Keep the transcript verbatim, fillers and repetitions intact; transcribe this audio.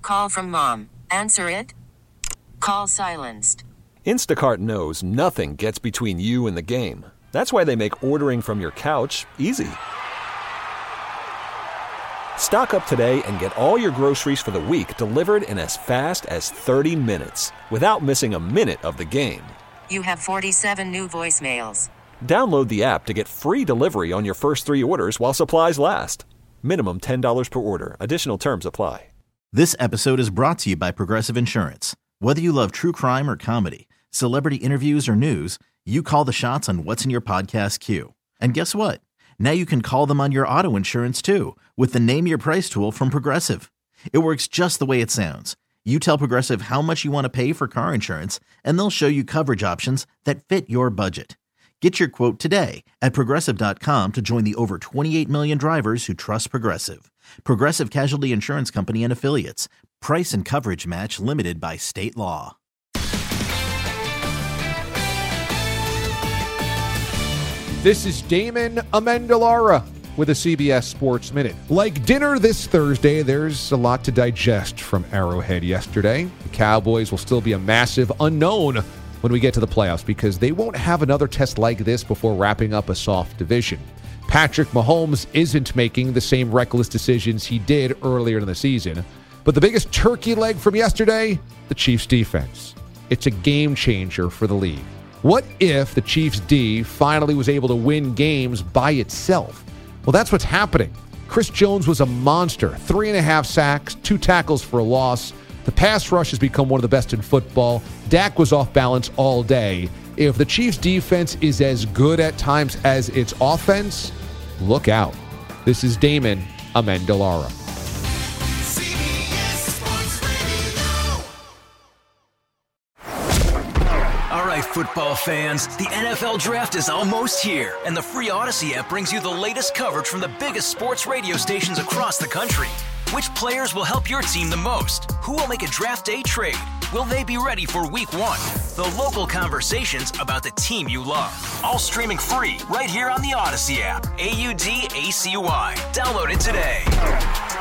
call from mom. Answer it. Call silenced. Instacart knows nothing gets between you and the game. That's why they make ordering from your couch easy. Stock up today and get all your groceries for the week delivered in as fast as thirty minutes without missing a minute of the game. You have forty-seven new voicemails. Download the app to get free delivery on your first three orders while supplies last. Minimum ten dollars per order. Additional terms apply. This episode is brought to you by Progressive Insurance. Whether you love true crime or comedy, celebrity interviews or news, you call the shots on what's in your podcast queue. And guess what? Now you can call them on your auto insurance too with the Name Your Price tool from Progressive. It works just the way it sounds. You tell Progressive how much you want to pay for car insurance, and they'll show you coverage options that fit your budget. Get your quote today at Progressive dot com to join the over twenty-eight million drivers who trust Progressive. Progressive Casualty Insurance Company and Affiliates. Price and coverage match limited by state law. This is Damon Amendolara with a C B S Sports Minute. Like dinner this Thursday, there's a lot to digest from Arrowhead yesterday. The Cowboys will still be a massive unknown when we get to the playoffs because they won't have another test like this before wrapping up a soft division. Patrick Mahomes isn't making the same reckless decisions he did earlier in the season. But the biggest turkey leg from yesterday, the Chiefs' defense. It's a game changer for the league. What if the Chiefs' D finally was able to win games by itself? Well, that's what's happening. Chris Jones was a monster. Three and a half sacks, two tackles for a loss. The pass rush has become one of the best in football. Dak was off balance all day. If the Chiefs' defense is as good at times as its offense, look out. This is Damon Amendolara. Football fans, the N F L Draft is almost here, and the free Odyssey app brings you the latest coverage from the biggest sports radio stations across the country. Which players will help your team the most? Who will make a draft day trade? Will they be ready for week one? The local conversations about the team you love. All streaming free right here on the Odyssey app. A U D A C Y. Download it today.